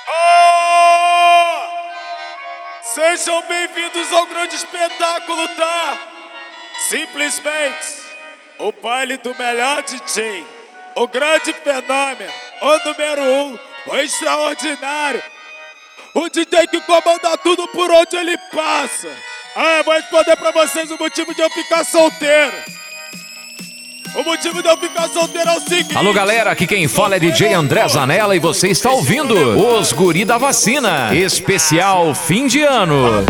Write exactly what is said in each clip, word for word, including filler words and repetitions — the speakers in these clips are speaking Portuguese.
Oh! Sejam bem-vindos ao grande espetáculo, tá? Simplesmente o baile do melhor D J, o grande fenômeno, o número um, o extraordinário, o D J que comanda tudo por onde ele passa. Ah, eu vou responder pra vocês o motivo de eu ficar solteiro. O motivo de eu ficar solteiro é o seguinte. Alô galera, aqui quem fala é D J André Zanella e você está ouvindo Os Guri da Vacina, especial fim de ano.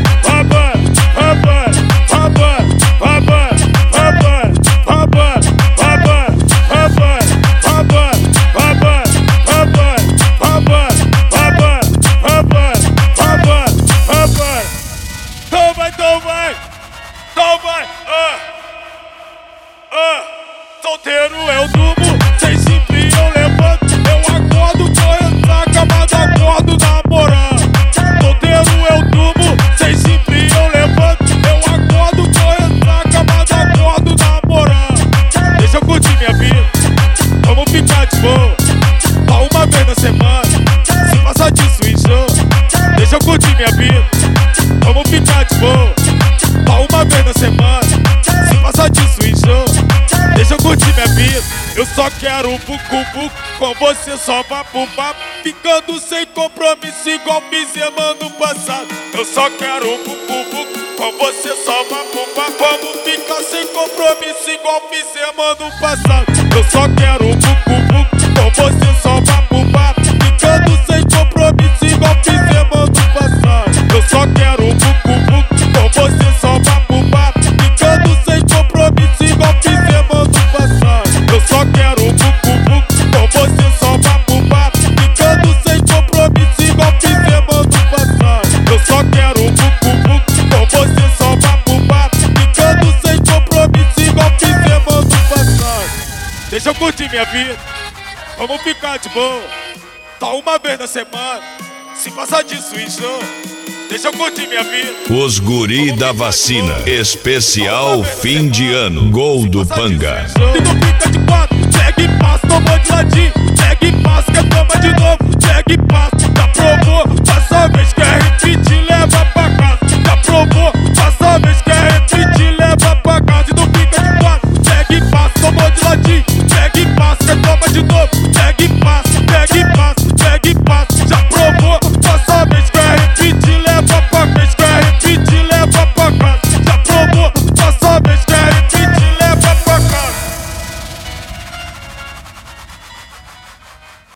Então vai, então vai, então vai, ah, ah. Solteiro eu durmo, sem simples eu levanto, eu acordo, correndo na cama, acordo namorando. Solteiro eu durmo, sem simples eu levanto, eu acordo, correndo na cama, acordo namorando. Deixa eu curtir minha vida, vamos ficar de boa, só uma vez na semana, se passar disso enjoo. Deixa eu curtir minha vida, vamos ficar de boa, só uma vez na semana, se passar disso enjoo. Deixa eu curtir minha vida, eu só quero um bucu-bucu, com você só papo papo, ficando sem compromisso igual fizemos ano passado. Eu só quero um bucu-bucu, com você só papo papo, vamos ficar sem compromisso igual fizemos ano passado. Eu só quero um bucu-bucu, com você só papo papo, ficando sem compromisso igual fizemos ano passado. Eu só quero um bucu-bucu, com você só papo papo, ficando sem compromisso igual fizemos ano passado. Eu só quero um bucu-bucu, com você só papo papo, ficando sem compromisso igual fizemos ano passado. Eu só quero um bucu-bucu, com você só papo papo, ficando sem compromisso igual fizemos ano passado. Deixa eu curtir minha vida, vamos ficar de boa, só uma vez na semana, se passar disso enjoo. Deixa eu curtir minha vida. Os Guri da Vacina, especial fim de ano, Gol do Panga. Se não fica de quatro, pega e passa, tomou de ladinho, pega e passa, quer tomar de novo, pega e passa.